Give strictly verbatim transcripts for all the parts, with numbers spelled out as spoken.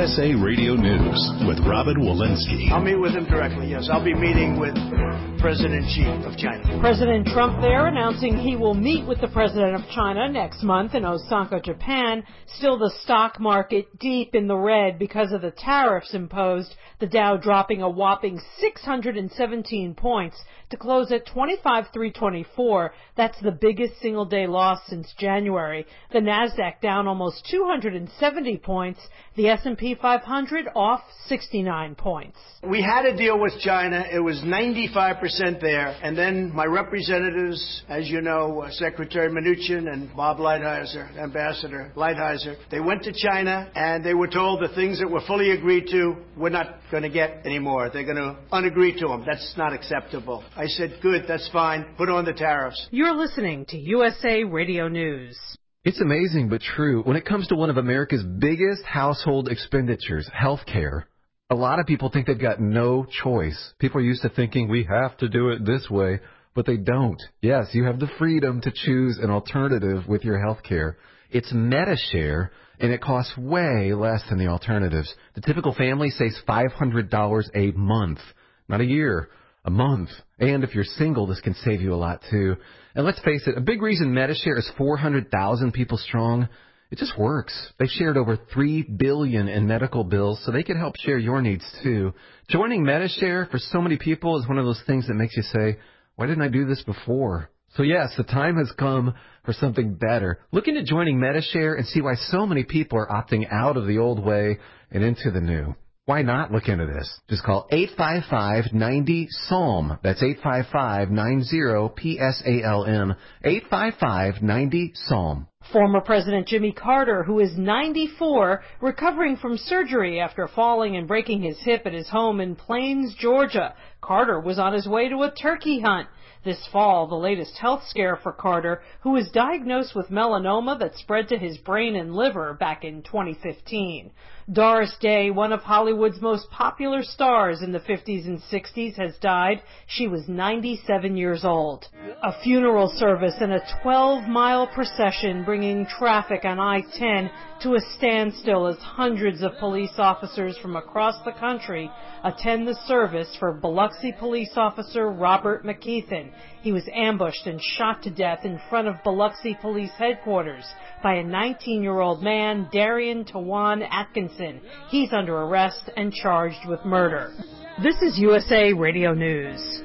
S A Radio News with Robin Walensky. I'll meet with him directly, yes. I'll be meeting with President Xi of China. President Trump there announcing he will meet with the President of China next month in Osaka, Japan. Still the stock market deep in the red because of the tariffs imposed, the Dow dropping a whopping six hundred seventeen points to close at twenty-five thousand three hundred twenty-four. That's the biggest single-day loss since January. The Nasdaq down almost two hundred seventy points. The S and P five hundred off sixty-nine points. We had a deal with China. It was ninety-five percent there. And then my representatives, as you know, uh, Secretary Mnuchin and Bob Lighthizer, Ambassador Lighthizer, they went to China and they were told the things that were fully agreed to, we're not going to get anymore. They're going to unagree to them. That's not acceptable. I said, good, that's fine. Put on the tariffs. You're listening to U S A Radio News. It's amazing but true. When it comes to one of America's biggest household expenditures, health care, a lot of people think they've got no choice. People are used to thinking we have to do it this way, but they don't. Yes, you have the freedom to choose an alternative with your health care. It's Medi-Share, and it costs way less than the alternatives. The typical family saves five hundred dollars a month, not a year, a month. And if you're single, this can save you a lot, too. And let's face it, a big reason Medi-Share is four hundred thousand people strong, it just works. They've shared over three billion dollars in medical bills, so they can help share your needs, too. Joining Medi-Share for so many people is one of those things that makes you say, why didn't I do this before? So, yes, the time has come for something better. Look into joining Medi-Share and see why so many people are opting out of the old way and into the new. Why not look into this? Just call eight five five, nine zero, S A L M. That's eight five five, nine zero, P S A L M. eight five five, nine zero, S A L M. Former President Jimmy Carter, who is ninety-four, recovering from surgery after falling and breaking his hip at his home in Plains, Georgia. Carter was on his way to a turkey hunt. This fall, the latest health scare for Carter, who was diagnosed with melanoma that spread to his brain and liver back in twenty fifteen. Doris Day, one of Hollywood's most popular stars in the fifties and sixties, has died. She was ninety-seven years old. A funeral service and a twelve-mile procession bringing traffic on I ten to a standstill as hundreds of police officers from across the country attend the service for Biloxi police officer Robert McKeithen. He was ambushed and shot to death in front of Biloxi police headquarters by a nineteen-year-old man, Darian Tawan Atkinson. He's under arrest and charged with murder. This is U S A Radio News.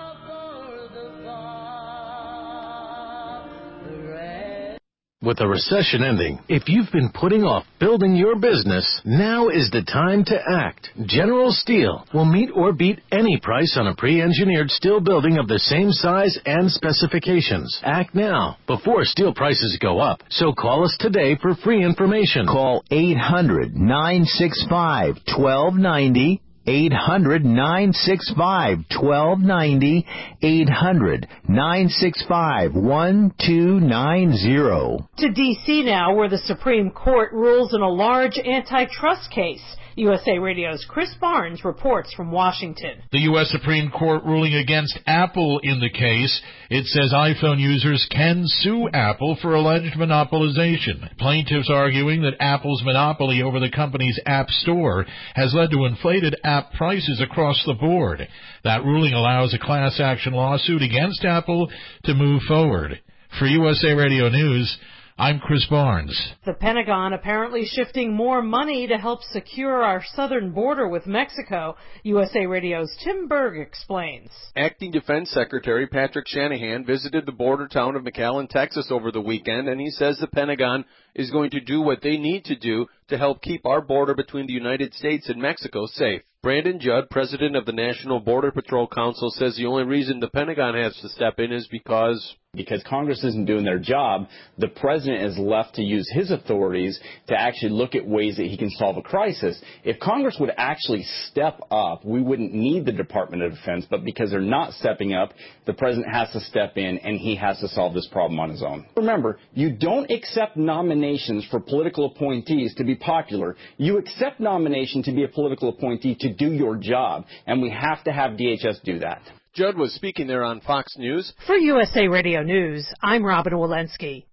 With the recession ending, if you've been putting off building your business, now is the time to act. General Steel will meet or beat any price on a pre-engineered steel building of the same size and specifications. Act now, before steel prices go up. So call us today for free information. Call eight hundred, nine six five, one two nine zero. eight hundred, nine six five, one two nine zero. eight hundred, nine six five, one two nine zero. To D C now, where the Supreme Court rules in a large antitrust case. U S A Radio's Chris Barnes reports from Washington. The U S Supreme Court ruling against Apple in the case. It says iPhone users can sue Apple for alleged monopolization. Plaintiffs arguing that Apple's monopoly over the company's App Store has led to inflated app prices across the board. That ruling allows a class action lawsuit against Apple to move forward. For U S A Radio News, I'm Chris Barnes. The Pentagon apparently shifting more money to help secure our southern border with Mexico. U S A Radio's Tim Berg explains. Acting Defense Secretary Patrick Shanahan visited the border town of McAllen, Texas over the weekend, and he says the Pentagon is going to do what they need to do to help keep our border between the United States and Mexico safe. Brandon Judd, president of the National Border Patrol Council, says the only reason the Pentagon has to step in is because... Because Congress isn't doing their job, the president is left to use his authorities to actually look at ways that he can solve a crisis. If Congress would actually step up, we wouldn't need the Department of Defense, but because they're not stepping up, the president has to step in and he has to solve this problem on his own. Remember, you don't accept nominations for political appointees to be popular. You accept nomination to be a political appointee to do your job, and we have to have D H S do that. Judd was speaking there on Fox News. For U S A Radio News, I'm Robin Walensky.